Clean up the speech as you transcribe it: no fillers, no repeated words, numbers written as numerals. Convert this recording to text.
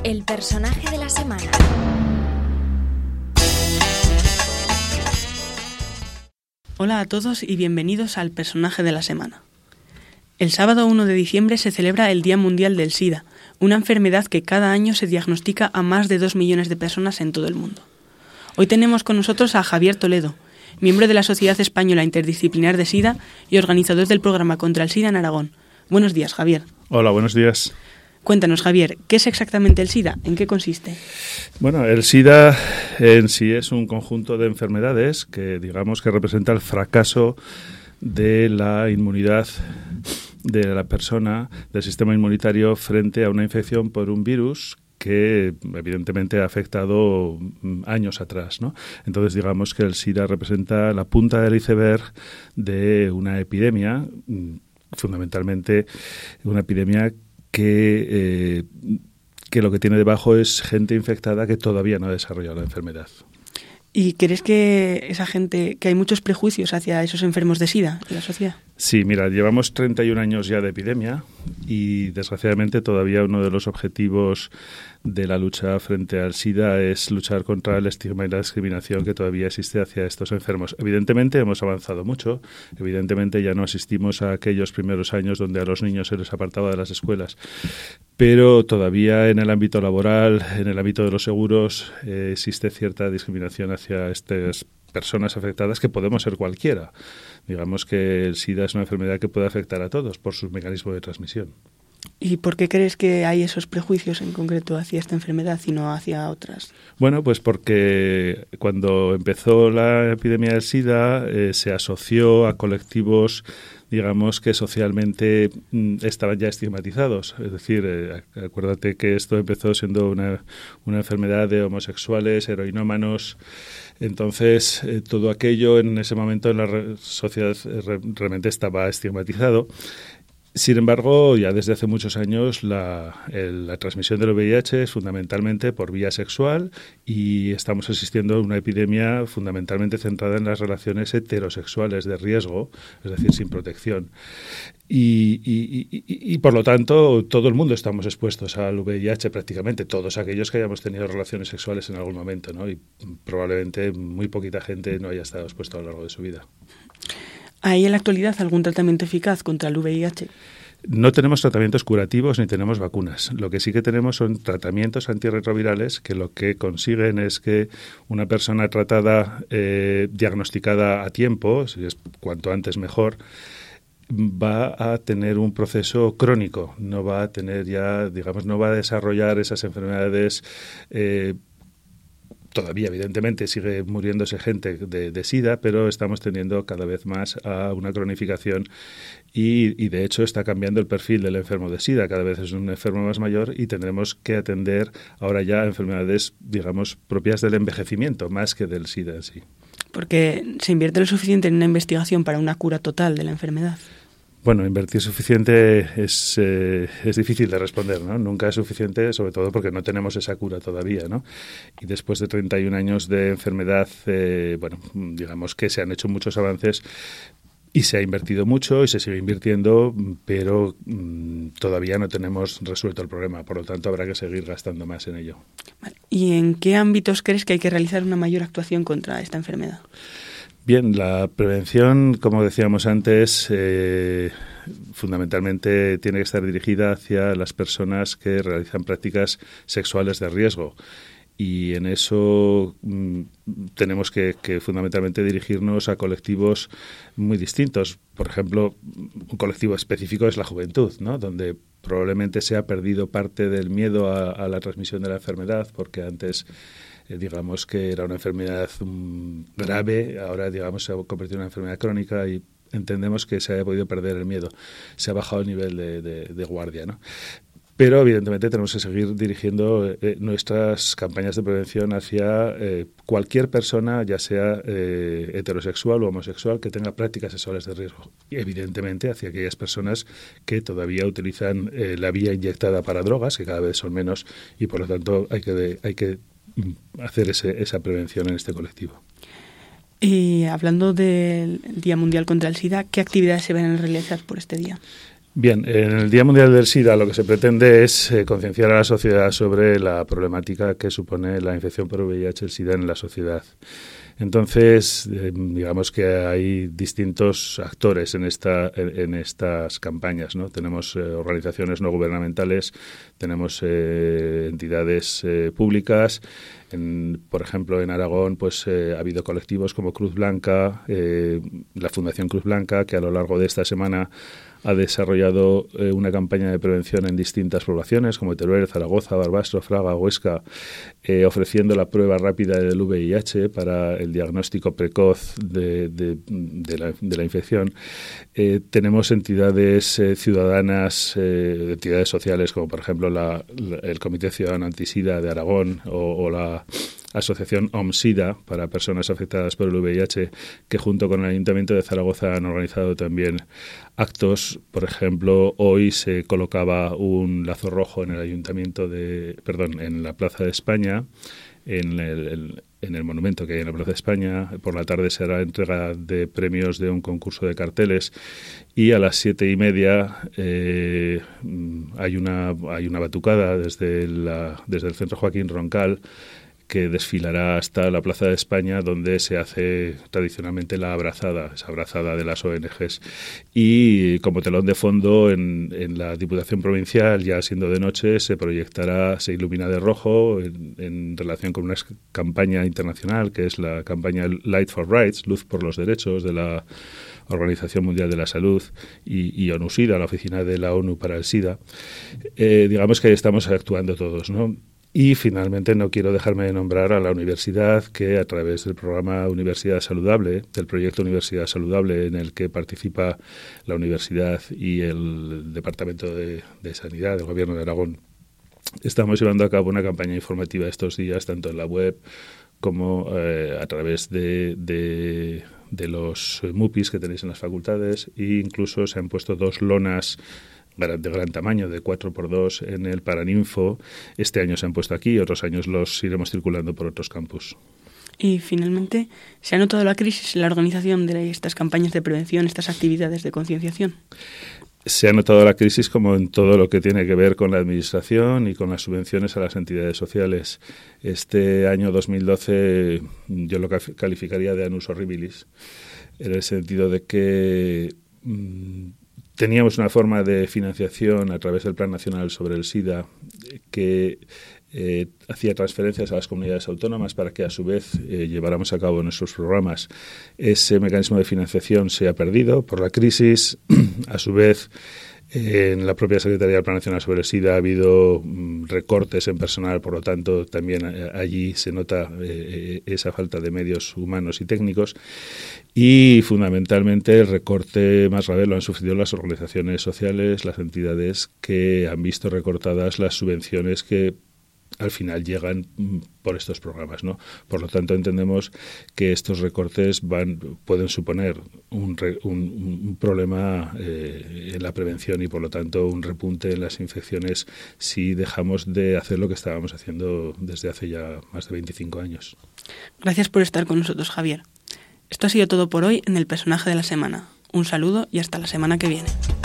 El personaje de la semana. Hola a todos y bienvenidos al personaje de la semana. El sábado 1 de diciembre se celebra el Día Mundial del SIDA, una enfermedad que cada año se diagnostica a más de 2 millones de personas en todo el mundo. Hoy tenemos con nosotros a Javier Toledo, miembro de la Sociedad Española Interdisciplinar de SIDA y organizador del programa contra el SIDA en Aragón. Buenos días, Javier. Hola, buenos días. Cuéntanos, Javier, ¿qué es exactamente el SIDA? ¿En qué consiste? Bueno, el SIDA en sí es un conjunto de enfermedades que digamos que representa el fracaso de la inmunidad de la persona, del sistema inmunitario frente a una infección por un virus que evidentemente ha afectado años atrás, ¿no? Entonces digamos que el SIDA representa la punta del iceberg de una epidemia, fundamentalmente una epidemia que lo que tiene debajo es gente infectada que todavía no ha desarrollado la enfermedad. ¿Y crees que hay muchos prejuicios hacia esos enfermos de SIDA en la sociedad? Sí, mira, llevamos 31 años ya de epidemia y desgraciadamente todavía uno de los objetivos de la lucha frente al SIDA es luchar contra el estigma y la discriminación que todavía existe hacia estos enfermos. Evidentemente hemos avanzado mucho, evidentemente ya no asistimos a aquellos primeros años donde a los niños se les apartaba de las escuelas, pero todavía en el ámbito laboral, en el ámbito de los seguros, existe cierta discriminación hacia estas personas afectadas que podemos ser cualquiera. Digamos que el SIDA es una enfermedad que puede afectar a todos por su mecanismo de transmisión. ¿Y por qué crees que hay esos prejuicios en concreto hacia esta enfermedad y no hacia otras? Bueno, pues porque cuando empezó la epidemia del SIDA se asoció a colectivos, digamos, que socialmente estaban ya estigmatizados. Es decir, acuérdate que esto empezó siendo una enfermedad de homosexuales, heroinómanos. Entonces, todo aquello en ese momento en la sociedad realmente estaba estigmatizado. Sin embargo, ya desde hace muchos años la transmisión del VIH es fundamentalmente por vía sexual y estamos asistiendo a una epidemia fundamentalmente centrada en las relaciones heterosexuales de riesgo, es decir, sin protección. Y por lo tanto, todo el mundo estamos expuestos al VIH, prácticamente todos aquellos que hayamos tenido relaciones sexuales en algún momento, ¿no? Y probablemente muy poquita gente no haya estado expuesta a lo largo de su vida. ¿Hay en la actualidad algún tratamiento eficaz contra el VIH? No tenemos tratamientos curativos ni tenemos vacunas. Lo que sí que tenemos son tratamientos antirretrovirales que lo que consiguen es que una persona tratada, diagnosticada a tiempo, si es cuanto antes mejor, va a tener un proceso crónico. No va a tener ya, digamos, no va a desarrollar esas enfermedades. Todavía, evidentemente, sigue muriéndose gente de SIDA, pero estamos teniendo cada vez más a una cronificación y, de hecho, está cambiando el perfil del enfermo de SIDA. Cada vez es un enfermo más mayor y tendremos que atender ahora ya enfermedades, digamos, propias del envejecimiento, más que del SIDA en sí. Porque se invierte lo suficiente en una investigación para una cura total de la enfermedad. Bueno, invertir suficiente es difícil de responder, ¿no? Nunca es suficiente, sobre todo porque no tenemos esa cura todavía, ¿no? Y después de 31 años de enfermedad, digamos que se han hecho muchos avances y se ha invertido mucho y se sigue invirtiendo, pero todavía no tenemos resuelto el problema. Por lo tanto, habrá que seguir gastando más en ello. ¿Y en qué ámbitos crees que hay que realizar una mayor actuación contra esta enfermedad? Bien, la prevención, como decíamos antes, fundamentalmente tiene que estar dirigida hacia las personas que realizan prácticas sexuales de riesgo. Y en eso tenemos que fundamentalmente dirigirnos a colectivos muy distintos. Por ejemplo, un colectivo específico es la juventud, ¿no? Donde probablemente se ha perdido parte del miedo a la transmisión de la enfermedad, porque antes digamos que era una enfermedad grave, ahora digamos se ha convertido en una enfermedad crónica y entendemos que se ha podido perder el miedo, se ha bajado el nivel de guardia, ¿no? Pero evidentemente tenemos que seguir dirigiendo nuestras campañas de prevención hacia cualquier persona, ya sea heterosexual o homosexual, que tenga prácticas sexuales de riesgo. Y evidentemente hacia aquellas personas que todavía utilizan la vía inyectada para drogas, que cada vez son menos, y por lo tanto hay que hacer esa prevención en este colectivo. Y hablando del Día Mundial contra el SIDA, ¿qué actividades se van a realizar por este día? Bien, en el Día Mundial del SIDA lo que se pretende es concienciar a la sociedad sobre la problemática que supone la infección por VIH, el SIDA en la sociedad. Entonces, digamos que hay distintos actores en estas campañas, ¿no? Tenemos organizaciones no gubernamentales, tenemos entidades públicas. Por ejemplo, en Aragón pues ha habido colectivos como Cruz Blanca, la Fundación Cruz Blanca, que a lo largo de esta semana ha desarrollado una campaña de prevención en distintas poblaciones como Teruel, Zaragoza, Barbastro, Fraga, Huesca, ofreciendo la prueba rápida del VIH para el diagnóstico precoz de la infección. Tenemos entidades ciudadanas, entidades sociales como por ejemplo el Comité Ciudadano Antisida de Aragón o la Asociación OMSIDA para personas afectadas por el VIH, que junto con el Ayuntamiento de Zaragoza han organizado también actos. Por ejemplo, hoy se colocaba un lazo rojo en en la Plaza de España, en el monumento que hay en la Plaza de España. Por la tarde será entrega de premios de un concurso de carteles y a las 7:30 hay una batucada desde el Centro Joaquín Roncal, que desfilará hasta la Plaza de España, donde se hace tradicionalmente esa abrazada de las ONGs. Y como telón de fondo, en la Diputación Provincial, ya siendo de noche, se ilumina de rojo en relación con una campaña internacional, que es la campaña Light for Rights, Luz por los Derechos, de la Organización Mundial de la Salud y ONU-SIDA, la Oficina de la ONU para el SIDA. Digamos que estamos actuando todos, ¿no? Y finalmente no quiero dejarme de nombrar a la universidad, que a través del programa Universidad Saludable, del proyecto Universidad Saludable, en el que participa la universidad y el Departamento de Sanidad del Gobierno de Aragón, estamos llevando a cabo una campaña informativa estos días, tanto en la web como a través de los MUPIs que tenéis en las facultades, e incluso se han puesto 2 lonas de gran tamaño, de 4x2 en el Paraninfo. Este año se han puesto aquí, otros años los iremos circulando por otros campus. Y finalmente, ¿se ha notado la crisis en la organización de estas campañas de prevención, estas actividades de concienciación? Se ha notado la crisis como en todo lo que tiene que ver con la administración y con las subvenciones a las entidades sociales. Este año 2012 yo lo calificaría de annus horribilis, en el sentido de que teníamos una forma de financiación a través del Plan Nacional sobre el SIDA que hacía transferencias a las comunidades autónomas para que a su vez lleváramos a cabo nuestros programas. Ese mecanismo de financiación se ha perdido por la crisis. A su vez, en la propia Secretaría del Plan Nacional sobre el SIDA ha habido recortes en personal, por lo tanto también allí se nota esa falta de medios humanos y técnicos, y fundamentalmente el recorte más grave lo han sufrido las organizaciones sociales, las entidades que han visto recortadas las subvenciones que al final llegan por estos programas, ¿no? Por lo tanto, entendemos que estos recortes pueden suponer un problema en la prevención y, por lo tanto, un repunte en las infecciones si dejamos de hacer lo que estábamos haciendo desde hace ya más de 25 años. Gracias por estar con nosotros, Javier. Esto ha sido todo por hoy en El Personaje de la Semana. Un saludo y hasta la semana que viene.